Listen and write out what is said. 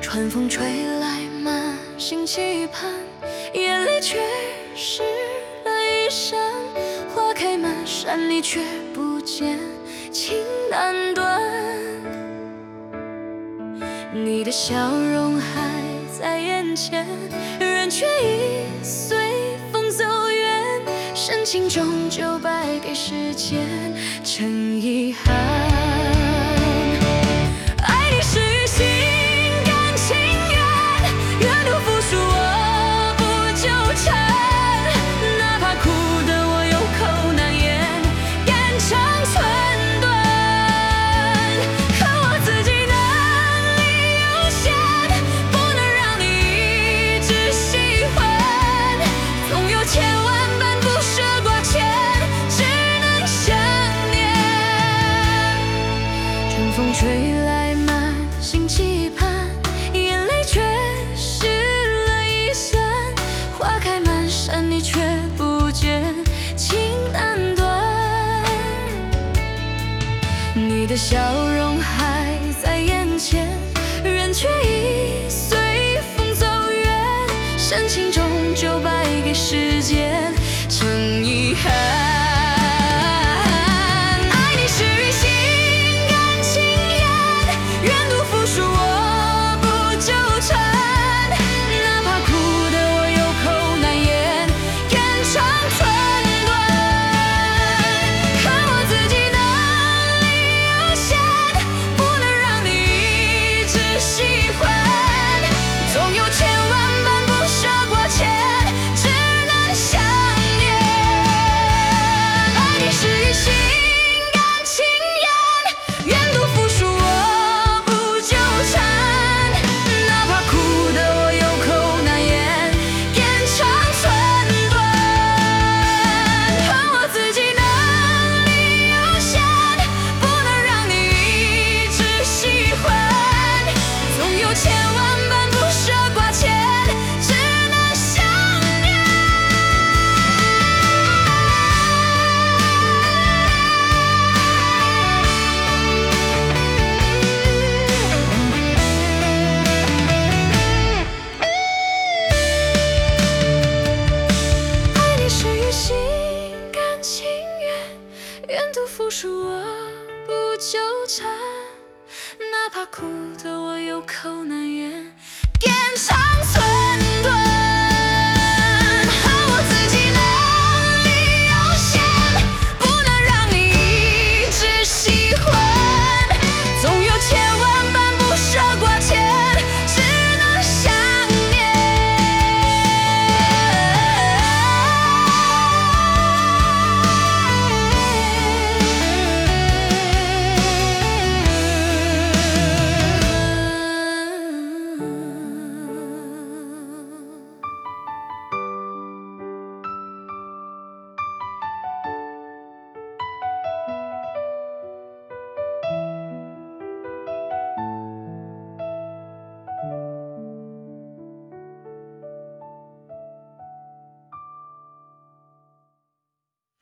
春风吹来，满心期盼，眼里却湿了衣衫。花开满山里，却不见情难断。你的笑容还在眼前，人却已随风走远。深情终究败给时间，成遗憾。爱你是于心甘情愿，愿赌服输我不纠缠。哪怕苦得我有口难言，肝肠寸断。可我自己能力有限，不能让你一直喜欢。总有千万般不舍挂牵，只能想念。春风吹来，满心期盼，眼泪却湿了衣衫。花开满山，你却不见情难断。你的笑容还在眼前，人却已随风走远。深情终究败给时间，成遗憾。爱你是于心甘情愿，愿赌服输我不纠缠。哪怕苦得我有口难言，肝肠寸断。可我自己能力有限，不能让你一直喜欢。总有千万般不舍挂牵，只能想念。爱你是于心甘情愿，愿赌服输我不纠缠。哪怕苦得我有口难言，肝肠寸断。可我自己能力有限，不能让你一直喜欢。总有千万般不舍挂牵，只能想念。爱你是于心甘情愿，愿赌服输我不纠缠。哪怕苦得我有口难